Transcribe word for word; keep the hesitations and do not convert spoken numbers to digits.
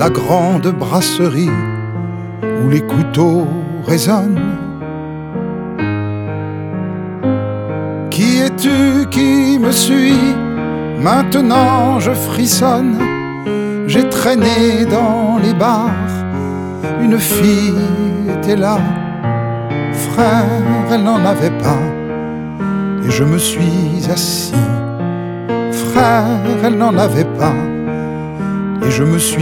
la grande brasserie où les couteaux résonnent. Qui es-tu qui me suit? Maintenant je frissonne. J'ai traîné dans les bars, une fille était là. Frère, elle n'en avait pas, et je me suis assis. Frère, elle n'en avait pas, et je me suis